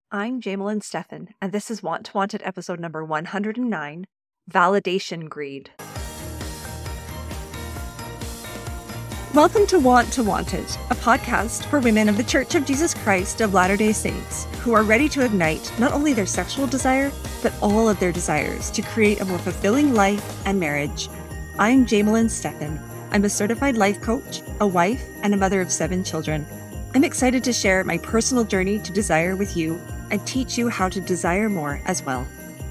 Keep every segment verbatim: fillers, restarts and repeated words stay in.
I'm Jamelyn Steffen, and this is Want to Wanted episode number one hundred nine, Validation Greed. Welcome to Want to Wanted, a podcast for women of the Church of Jesus Christ of Latter-day Saints who are ready to ignite not only their sexual desire, but all of their desires to create a more fulfilling life and marriage. I'm Jamelyn Steffen. I'm a certified life coach, a wife, and a mother of seven children. I'm excited to share my personal journey to desire with you and teach you how to desire more as well.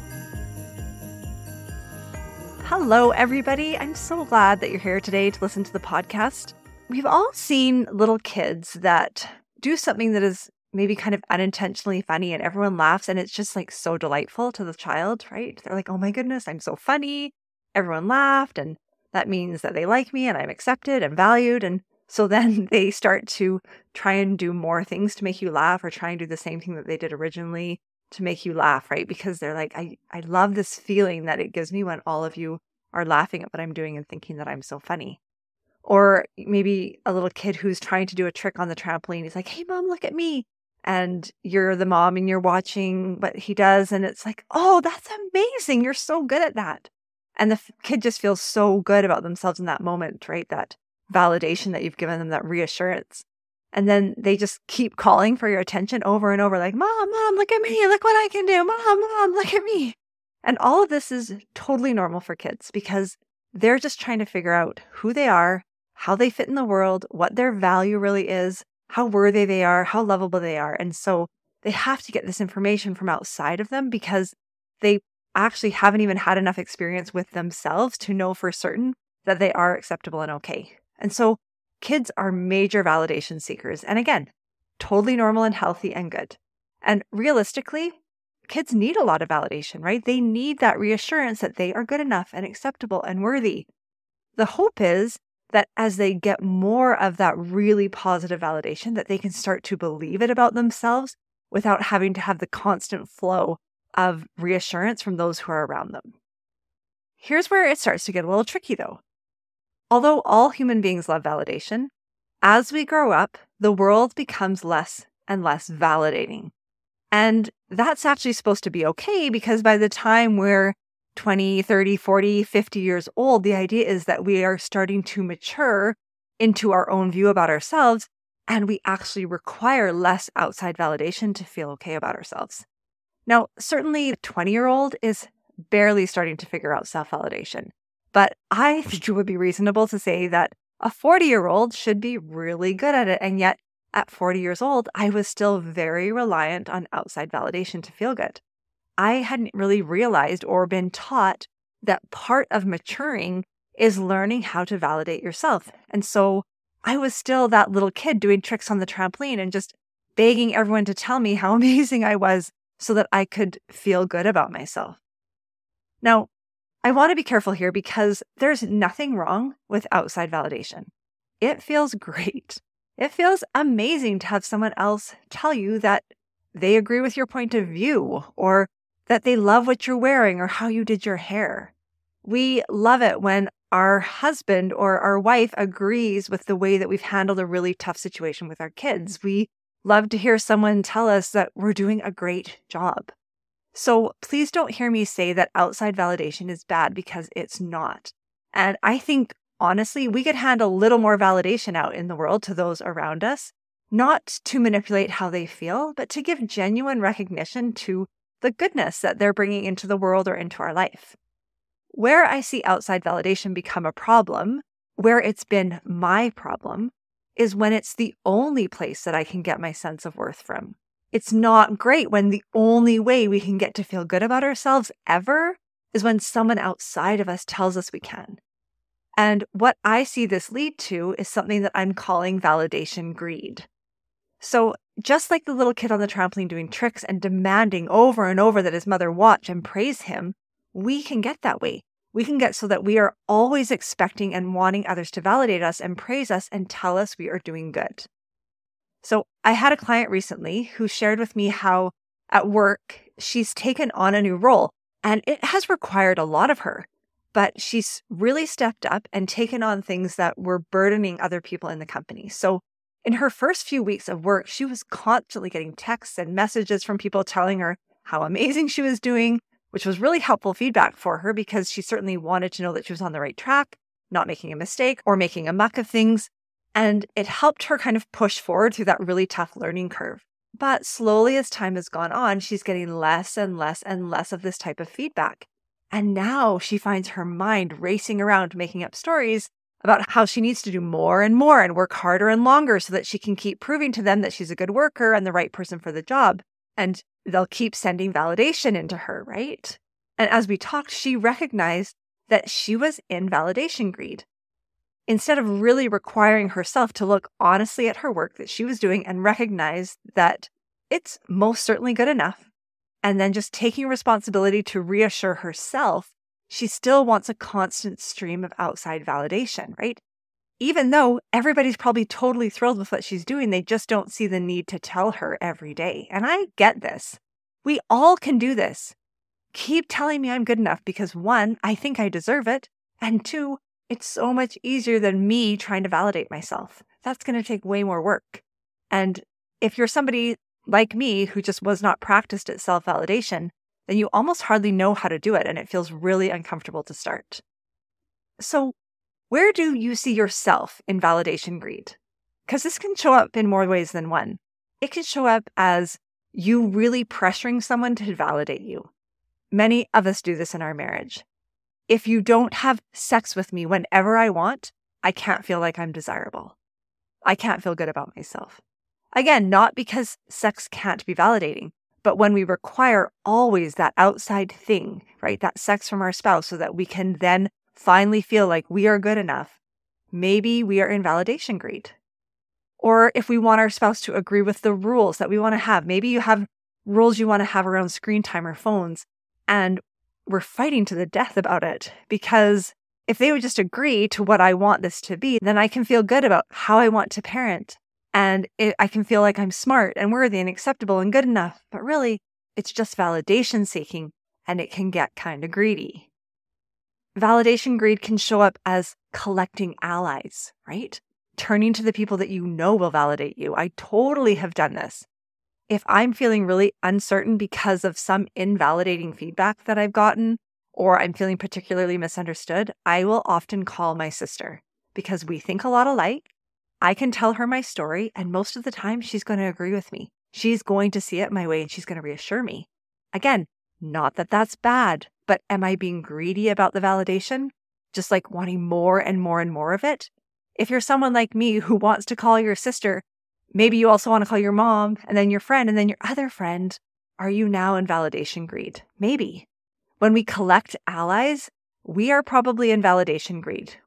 Hello, everybody. I'm so glad that you're here today to listen to the podcast. We've all seen little kids that do something that is maybe kind of unintentionally funny and everyone laughs and it's just like so delightful to the child, right? They're like, oh my goodness, I'm so funny. Everyone laughed and that means that they like me and I'm accepted and valued. And so then they start to try and do more things to make you laugh or try and do the same thing that they did originally to make you laugh, right? Because they're like, I, I love this feeling that it gives me when all of you are laughing at what I'm doing and thinking that I'm so funny. Or maybe a little kid who's trying to do a trick on the trampoline. He's like, hey, mom, look at me. And you're the mom and you're watching what he does. And it's like, oh, that's amazing. You're so good at that. And the f- kid just feels so good about themselves in that moment, right? That validation that you've given them, that reassurance. And then they just keep calling for your attention over and over, like, mom, mom, look at me. Look what I can do. Mom, mom, look at me. And all of this is totally normal for kids because they're just trying to figure out who they are, how they fit in the world, what their value really is, how worthy they are, how lovable they are. And so they have to get this information from outside of them because they actually haven't even had enough experience with themselves to know for certain that they are acceptable and okay. And so kids are major validation seekers. And again, totally normal and healthy and good. And realistically, kids need a lot of validation, right? They need that reassurance that they are good enough and acceptable and worthy. The hope is that as they get more of that really positive validation, that they can start to believe it about themselves without having to have the constant flow of reassurance from those who are around them. Here's where it starts to get a little tricky though. Although all human beings love validation, as we grow up, the world becomes less and less validating. And that's actually supposed to be okay because by the time we're twenty, thirty, forty, fifty years old, the idea is that we are starting to mature into our own view about ourselves and we actually require less outside validation to feel okay about ourselves. Now, certainly a twenty-year-old is barely starting to figure out self-validation. But I think it would be reasonable to say that a forty-year-old should be really good at it. And yet, at forty years old, I was still very reliant on outside validation to feel good. I hadn't really realized or been taught that part of maturing is learning how to validate yourself. And so I was still that little kid doing tricks on the trampoline and just begging everyone to tell me how amazing I was so that I could feel good about myself. Now, I want to be careful here because there's nothing wrong with outside validation. It feels great. It feels amazing to have someone else tell you that they agree with your point of view or that they love what you're wearing or how you did your hair. We love it when our husband or our wife agrees with the way that we've handled a really tough situation with our kids. We love to hear someone tell us that we're doing a great job. So please don't hear me say that outside validation is bad because it's not. And I think, honestly, we could hand a little more validation out in the world to those around us, not to manipulate how they feel, but to give genuine recognition to the goodness that they're bringing into the world or into our life. Where I see outside validation become a problem, where it's been my problem, is when it's the only place that I can get my sense of worth from. It's not great when the only way we can get to feel good about ourselves ever is when someone outside of us tells us we can. And what I see this lead to is something that I'm calling validation greed. So just like the little kid on the trampoline doing tricks and demanding over and over that his mother watch and praise him, we can get that way. We can get so that we are always expecting and wanting others to validate us and praise us and tell us we are doing good. So I had a client recently who shared with me how at work she's taken on a new role and it has required a lot of her, but she's really stepped up and taken on things that were burdening other people in the company. So In her first few weeks of work, she was constantly getting texts and messages from people telling her how amazing she was doing, which was really helpful feedback for her because she certainly wanted to know that she was on the right track, not making a mistake or making a muck of things. And it helped her kind of push forward through that really tough learning curve. But slowly as time has gone on, she's getting less and less and less of this type of feedback. And now she finds her mind racing around making up stories about how she needs to do more and more and work harder and longer so that she can keep proving to them that she's a good worker and the right person for the job. And they'll keep sending validation into her, right? And as we talked, she recognized that she was in validation greed. Instead of really requiring herself to look honestly at her work that she was doing and recognize that it's most certainly good enough, and then just taking responsibility to reassure herself, she still wants a constant stream of outside validation, right? Even though everybody's probably totally thrilled with what she's doing, they just don't see the need to tell her every day. And I get this. We all can do this. Keep telling me I'm good enough because one, I think I deserve it. And two, it's so much easier than me trying to validate myself. That's going to take way more work. And if you're somebody like me who just was not practiced at self-validation, then you almost hardly know how to do it, and it feels really uncomfortable to start. So where do you see yourself in validation greed? Because this can show up in more ways than one. It can show up as you really pressuring someone to validate you. Many of us do this in our marriage. If you don't have sex with me whenever I want, I can't feel like I'm desirable. I can't feel good about myself. Again, not because sex can't be validating, but when we require always that outside thing, right, that sex from our spouse so that we can then finally feel like we are good enough, maybe we are in validation greed. Or if we want our spouse to agree with the rules that we want to have, maybe you have rules you want to have around screen time or phones, and we're fighting to the death about it because if they would just agree to what I want this to be, then I can feel good about how I want to parent. And it, I can feel like I'm smart and worthy and acceptable and good enough. But really, it's just validation seeking, and it can get kind of greedy. Validation greed can show up as collecting allies, right? Turning to the people that you know will validate you. I totally have done this. If I'm feeling really uncertain because of some invalidating feedback that I've gotten, or I'm feeling particularly misunderstood, I will often call my sister because we think a lot alike. I can tell her my story, and most of the time she's going to agree with me. She's going to see it my way, and she's going to reassure me. Again, not that that's bad, but am I being greedy about the validation? Just like wanting more and more and more of it? If you're someone like me who wants to call your sister, maybe you also want to call your mom, and then your friend, and then your other friend. Are you now in validation greed? Maybe. When we collect allies, we are probably in validation greed.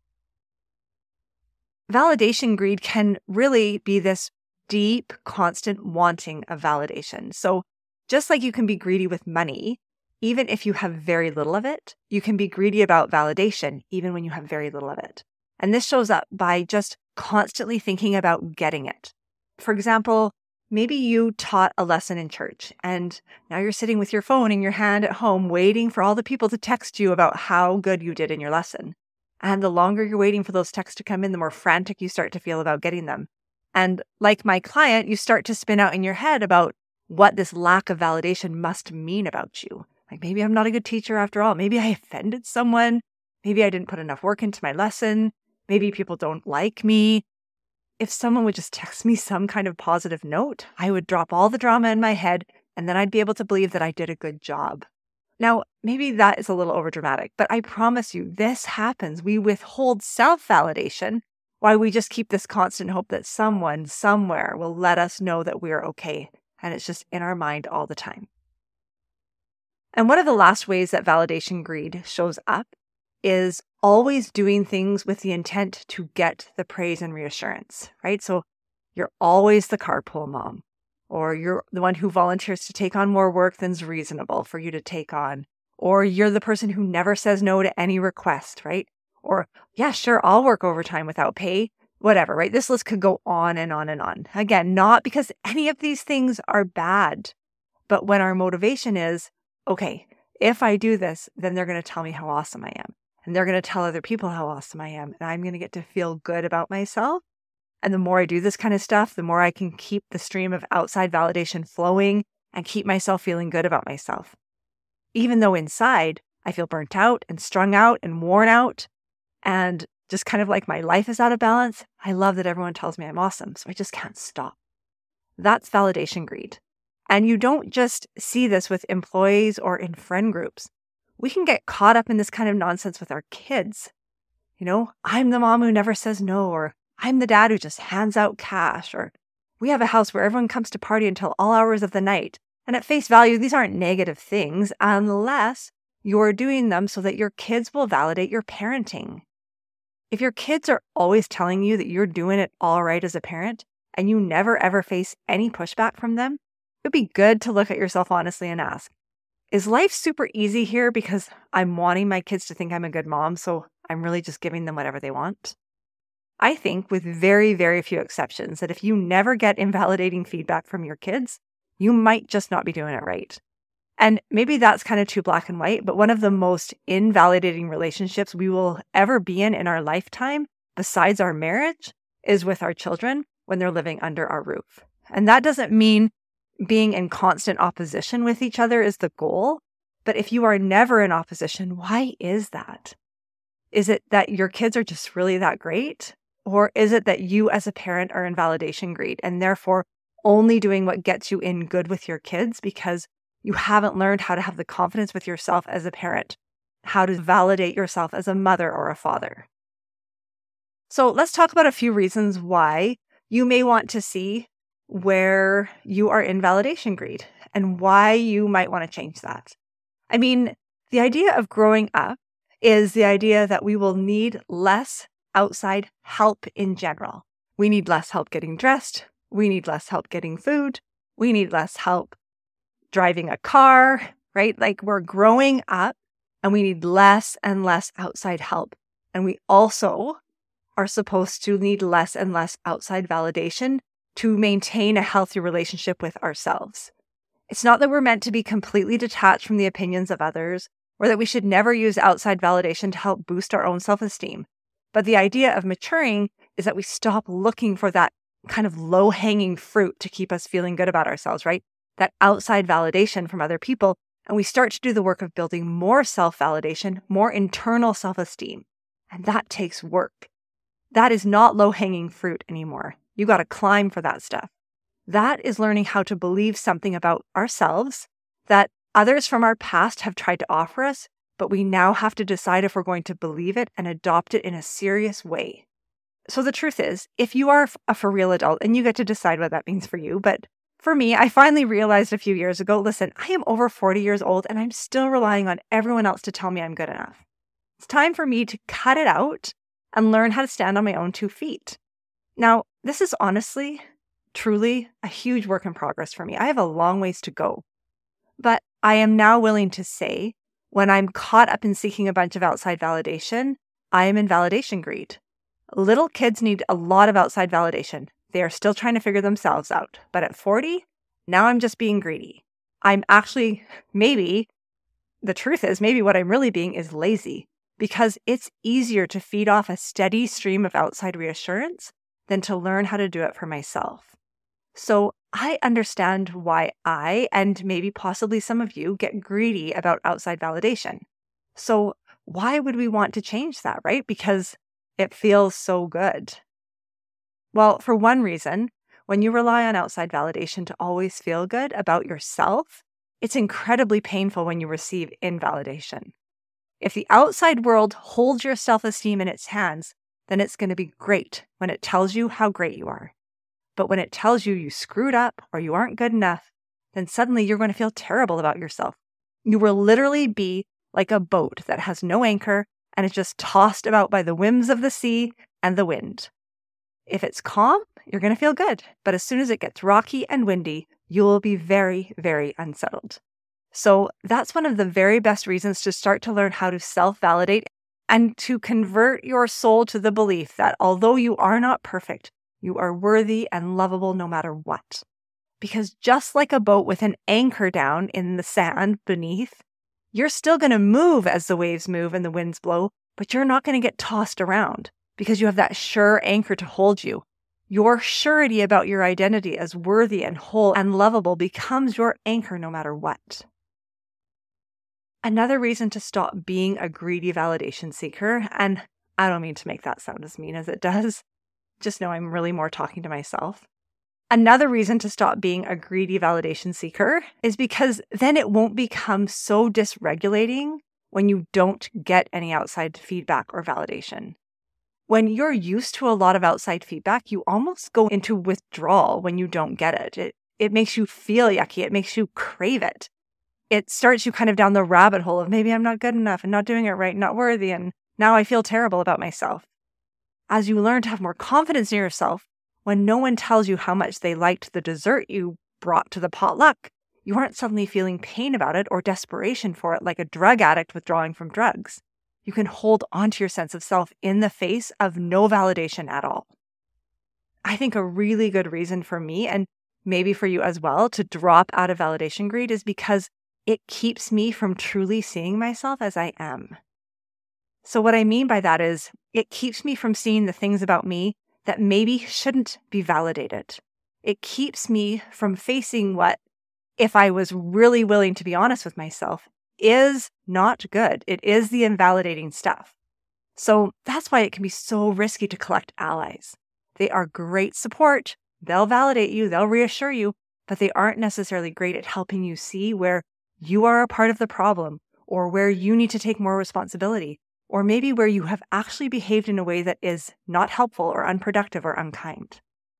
Validation greed can really be this deep, constant wanting of validation. So just like you can be greedy with money, even if you have very little of it, you can be greedy about validation, even when you have very little of it. And this shows up by just constantly thinking about getting it. For example, maybe you taught a lesson in church, and now you're sitting with your phone in your hand at home, waiting for all the people to text you about how good you did in your lesson. And the longer you're waiting for those texts to come in, the more frantic you start to feel about getting them. And like my client, you start to spin out in your head about what this lack of validation must mean about you. Like, maybe I'm not a good teacher after all. Maybe I offended someone. Maybe I didn't put enough work into my lesson. Maybe people don't like me. If someone would just text me some kind of positive note, I would drop all the drama in my head, and then I'd be able to believe that I did a good job. Now, maybe that is a little overdramatic, but I promise you, this happens. We withhold self-validation while we just keep this constant hope that someone, somewhere will let us know that we're okay. And it's just in our mind all the time. And one of the last ways that validation greed shows up is always doing things with the intent to get the praise and reassurance, right? So you're always the carpool mom, or you're the one who volunteers to take on more work than's reasonable for you to take on, or you're the person who never says no to any request, right? Or, yeah, sure, I'll work overtime without pay, whatever, right? This list could go on and on and on. Again, not because any of these things are bad, but when our motivation is, okay, if I do this, then they're going to tell me how awesome I am. And they're going to tell other people how awesome I am. And I'm going to get to feel good about myself. And the more I do this kind of stuff, the more I can keep the stream of outside validation flowing and keep myself feeling good about myself. Even though inside I feel burnt out and strung out and worn out and just kind of like my life is out of balance, I love that everyone tells me I'm awesome, so I just can't stop. That's validation greed. And you don't just see this with employees or in friend groups. We can get caught up in this kind of nonsense with our kids. You know, I'm the mom who never says no, or I'm the dad who just hands out cash, or we have a house where everyone comes to party until all hours of the night. And at face value, these aren't negative things unless you're doing them so that your kids will validate your parenting. If your kids are always telling you that you're doing it all right as a parent, and you never ever face any pushback from them, it would be good to look at yourself honestly and ask, is life super easy here because I'm wanting my kids to think I'm a good mom, so I'm really just giving them whatever they want? I think, with very, very few exceptions, that if you never get invalidating feedback from your kids, you might just not be doing it right. And maybe that's kind of too black and white, but one of the most invalidating relationships we will ever be in in our lifetime, besides our marriage, is with our children when they're living under our roof. And that doesn't mean being in constant opposition with each other is the goal. But if you are never in opposition, why is that? Is it that your kids are just really that great? Or is it that you as a parent are in validation greed and therefore only doing what gets you in good with your kids because you haven't learned how to have the confidence with yourself as a parent, how to validate yourself as a mother or a father? So let's talk about a few reasons why you may want to see where you are in validation greed and why you might want to change that. I mean, the idea of growing up is the idea that we will need less outside help in general. We need less help getting dressed. We need less help getting food. We need less help driving a car, right? Like, we're growing up and we need less and less outside help. And we also are supposed to need less and less outside validation to maintain a healthy relationship with ourselves. It's not that we're meant to be completely detached from the opinions of others, or that we should never use outside validation to help boost our own self-esteem. But the idea of maturing is that we stop looking for that kind of low-hanging fruit to keep us feeling good about ourselves, right? That outside validation from other people, and we start to do the work of building more self-validation, more internal self-esteem. And that takes work. That is not low-hanging fruit anymore. You got to climb for that stuff. That is learning how to believe something about ourselves that others from our past have tried to offer us, but we now have to decide if we're going to believe it and adopt it in a serious way. So the truth is, if you are a for real adult, and you get to decide what that means for you, but for me, I finally realized a few years ago, listen, I am over forty years old and I'm still relying on everyone else to tell me I'm good enough. It's time for me to cut it out and learn how to stand on my own two feet. Now, this is honestly, truly a huge work in progress for me. I have a long ways to go. But I am now willing to say, when I'm caught up in seeking a bunch of outside validation, I am in validation greed. Little kids need a lot of outside validation. They are still trying to figure themselves out. But at forty, now I'm just being greedy. I'm actually, maybe, the truth is, maybe what I'm really being is lazy, because it's easier to feed off a steady stream of outside reassurance than to learn how to do it for myself. So I understand why I, and maybe possibly some of you, get greedy about outside validation. So why would we want to change that, right? Because it feels so good. Well, for one reason, when you rely on outside validation to always feel good about yourself, it's incredibly painful when you receive invalidation. If the outside world holds your self-esteem in its hands, then it's going to be great when it tells you how great you are. But when it tells you you screwed up or you aren't good enough, then suddenly you're going to feel terrible about yourself. You will literally be like a boat that has no anchor and is just tossed about by the whims of the sea and the wind. If it's calm, you're going to feel good. But as soon as it gets rocky and windy, you will be very, very unsettled. So that's one of the very best reasons to start to learn how to self-validate and to convert your soul to the belief that although you are not perfect, you are worthy and lovable no matter what. Because just like a boat with an anchor down in the sand beneath, you're still going to move as the waves move and the winds blow, but you're not going to get tossed around because you have that sure anchor to hold you. Your surety about your identity as worthy and whole and lovable becomes your anchor no matter what. Another reason to stop being a greedy validation seeker, and I don't mean to make that sound as mean as it does, just know I'm really more talking to myself. Another reason to stop being a greedy validation seeker is because then it won't become so dysregulating when you don't get any outside feedback or validation. When you're used to a lot of outside feedback, you almost go into withdrawal when you don't get it. It, it makes you feel yucky. It makes you crave it. It starts you kind of down the rabbit hole of maybe I'm not good enough and not doing it right, not worthy, and now I feel terrible about myself. As you learn to have more confidence in yourself, when no one tells you how much they liked the dessert you brought to the potluck, you aren't suddenly feeling pain about it or desperation for it like a drug addict withdrawing from drugs. You can hold onto your sense of self in the face of no validation at all. I think a really good reason for me, and maybe for you as well, to drop out of validation greed is because it keeps me from truly seeing myself as I am. So what I mean by that is it keeps me from seeing the things about me that maybe shouldn't be validated. It keeps me from facing what, if I was really willing to be honest with myself, is not good. It is the invalidating stuff. So that's why it can be so risky to collect allies. They are great support. They'll validate you. They'll reassure you, but they aren't necessarily great at helping you see where you are a part of the problem, or where you need to take more responsibility, or maybe where you have actually behaved in a way that is not helpful or unproductive or unkind.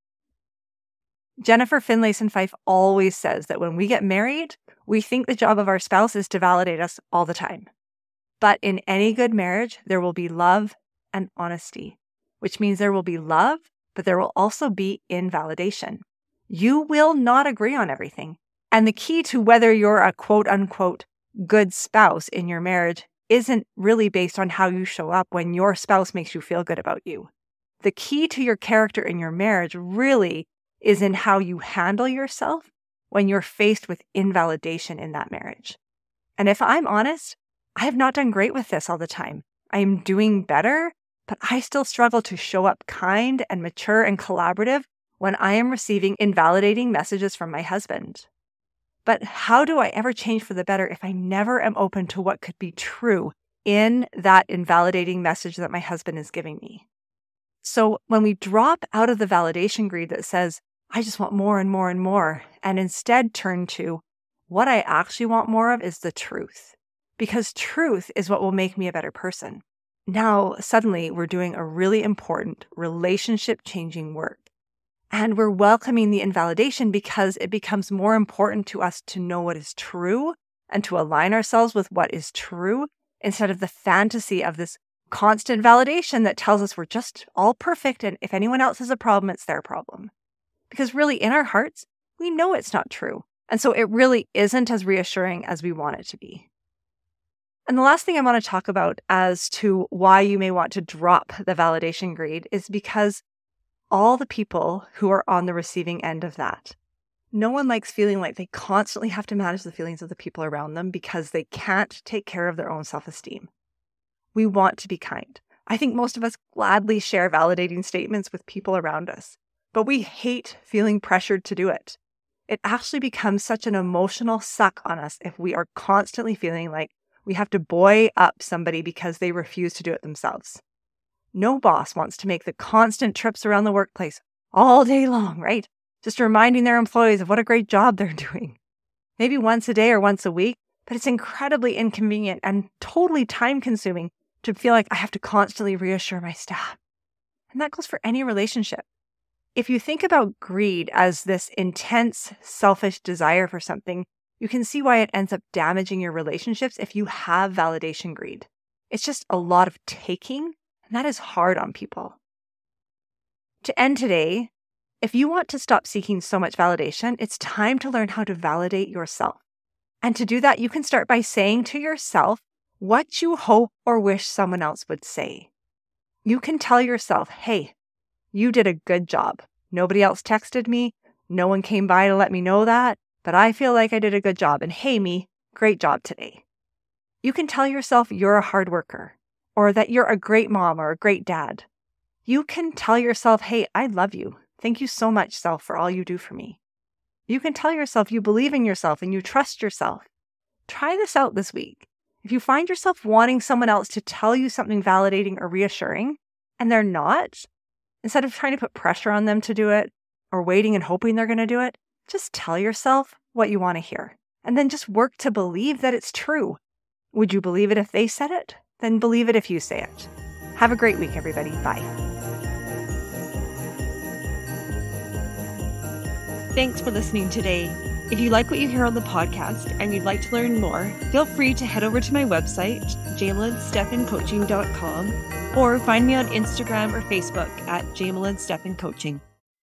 Jennifer Finlayson-Fife always says that when we get married, we think the job of our spouse is to validate us all the time. But in any good marriage, there will be love and honesty, which means there will be love, but there will also be invalidation. You will not agree on everything. And the key to whether you're a quote unquote good spouse in your marriage isn't really based on how you show up when your spouse makes you feel good about you. The key to your character in your marriage really is in how you handle yourself when you're faced with invalidation in that marriage. And if I'm honest, I have not done great with this all the time. I am doing better, but I still struggle to show up kind and mature and collaborative when I am receiving invalidating messages from my husband. But how do I ever change for the better if I never am open to what could be true in that invalidating message that my husband is giving me? So when we drop out of the validation greed that says, I just want more and more and more, and instead turn to what I actually want more of is the truth. Because truth is what will make me a better person. Now, suddenly, we're doing a really important relationship-changing work. And we're welcoming the invalidation because it becomes more important to us to know what is true and to align ourselves with what is true instead of the fantasy of this constant validation that tells us we're just all perfect and if anyone else has a problem, it's their problem. Because really, in our hearts, we know it's not true. And so it really isn't as reassuring as we want it to be. And the last thing I want to talk about as to why you may want to drop the validation greed is because all the people who are on the receiving end of that, no one likes feeling like they constantly have to manage the feelings of the people around them because they can't take care of their own self-esteem. We want to be kind. I think most of us gladly share validating statements with people around us, but we hate feeling pressured to do it. It actually becomes such an emotional suck on us if we are constantly feeling like we have to buoy up somebody because they refuse to do it themselves. No boss wants to make the constant trips around the workplace all day long, right? Just reminding their employees of what a great job they're doing. Maybe once a day or once a week, but it's incredibly inconvenient and totally time-consuming to feel like I have to constantly reassure my staff. And that goes for any relationship. If you think about greed as this intense, selfish desire for something, you can see why it ends up damaging your relationships if you have validation greed. It's just a lot of taking, and that is hard on people. To end today, if you want to stop seeking so much validation, it's time to learn how to validate yourself. And to do that, you can start by saying to yourself what you hope or wish someone else would say. You can tell yourself, hey, you did a good job. Nobody else texted me. No one came by to let me know that, but I feel like I did a good job. And hey, me, great job today. You can tell yourself you're a hard worker or that you're a great mom or a great dad. You can tell yourself, hey, I love you. Thank you so much, self, for all you do for me. You can tell yourself you believe in yourself and you trust yourself. Try this out this week. If you find yourself wanting someone else to tell you something validating or reassuring, and they're not, instead of trying to put pressure on them to do it or waiting and hoping they're going to do it, just tell yourself what you want to hear. And then just work to believe that it's true. Would you believe it if they said it? Then believe it if you say it. Have a great week, everybody. Bye. Thanks for listening today. If you like what you hear on the podcast and you'd like to learn more, feel free to head over to my website, jamelyn steffen coaching dot com, or find me on Instagram or Facebook at jamelyn steffen coaching.